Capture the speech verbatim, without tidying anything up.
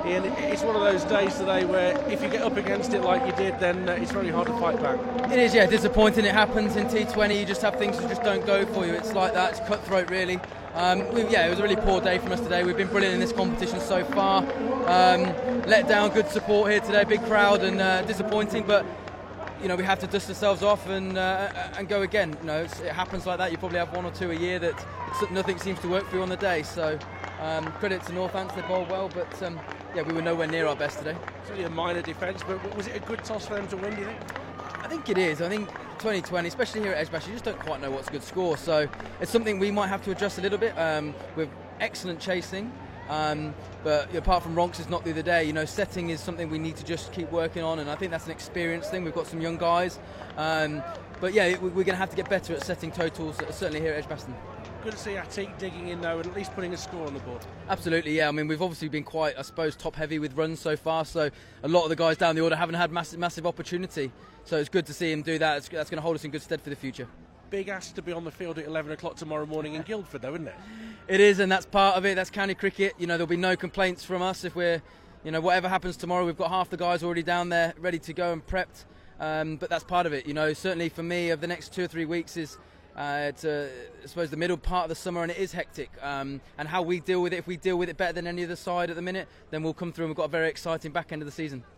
Ian, it's one of those days today where if you get up against it like you did, then uh, it's very hard to fight back. It is, yeah, disappointing. It happens in T twenty. You just have things that just don't go for you. It's like that. It's cutthroat, really. Um, we, yeah, it was a really poor day from us today. We've been brilliant in this competition so far. Um, let down, good support here today, big crowd, and uh, disappointing, but you know, we have to dust ourselves off and uh, and go again. You know, it's, it happens like that. You probably have one or two a year that it's, nothing seems to work for you on the day. So um, credit to Northants, they bowled well, but um, yeah, we were nowhere near our best today. It's only a minor defence, but was it a good toss for them to win, do you think? I think it is. I think twenty twenty, especially here at Edgbaston, you just don't quite know what's a good score. So it's something we might have to adjust a little bit. Um, with excellent chasing. Um, but apart from Ronks is not the other day, you know, setting is something we need to just keep working on, and I think that's an experience thing. We've got some young guys, um, but yeah, we're going to have to get better at setting totals, certainly here at Edgbaston. Good to see Atik digging in though and at least putting a score on the board. Absolutely, yeah. I mean, we've obviously been quite, I suppose, top heavy with runs so far, so a lot of the guys down the order haven't had massive, massive opportunity, so it's good to see him do that. It's, that's going to hold us in good stead for the future. Big ask to be on the field at eleven o'clock tomorrow morning in Guildford though, isn't it? It is, and that's part of it. That's county cricket. You know, there'll be no complaints from us if we're, you know, whatever happens tomorrow, we've got half the guys already down there ready to go and prepped. Um, but that's part of it. You know, certainly for me, over the next two or three weeks is, uh, it's, uh, I suppose, the middle part of the summer, and it is hectic. Um, and how we deal with it, if we deal with it better than any other side at the minute, then we'll come through and we've got a very exciting back end of the season.